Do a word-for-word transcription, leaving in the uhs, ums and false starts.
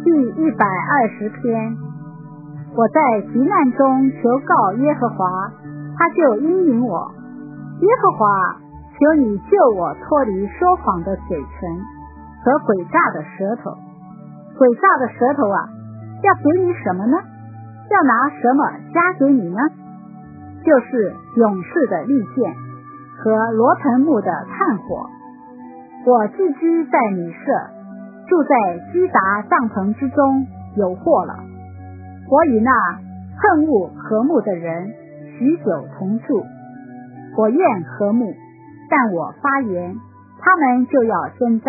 第一百二十篇。我在急难中求告耶和华，他就应允我。耶和华，求你救我脱离说谎的嘴唇和诡诈的舌头。诡诈的舌头啊，要给你什么呢？要拿什么加给你呢？就是勇士的利剑和罗藤木的炭火。我寄居在米舍，住在基达帐篷之中，有祸了。我与那恨恶和睦的人许久同住，我愿和睦，但我发言，他们就要征战。